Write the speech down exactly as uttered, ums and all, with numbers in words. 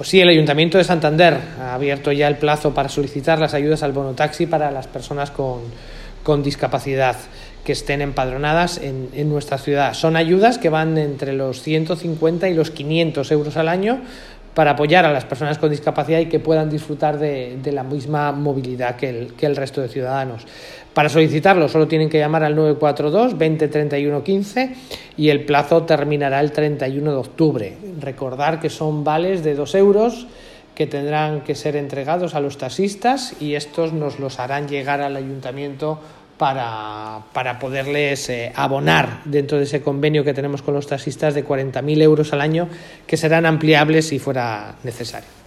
Pues sí, el Ayuntamiento de Santander ha abierto ya el plazo para solicitar las ayudas al bono taxi para las personas con, con discapacidad que estén empadronadas en, en nuestra ciudad. Son ayudas que van entre los ciento cincuenta y los quinientos euros al año para apoyar a las personas con discapacidad y que puedan disfrutar de, de la misma movilidad que el, que el resto de ciudadanos. Para solicitarlo solo tienen que llamar al nueve cuatro dos, veinte, treinta y uno, quince y el plazo terminará el treinta y uno de octubre. Recordar que son vales de dos euros que tendrán que ser entregados a los taxistas y estos nos los harán llegar al ayuntamiento para, para poderles eh, abonar dentro de ese convenio que tenemos con los taxistas de cuarenta mil euros al año, que serán ampliables si fuera necesario.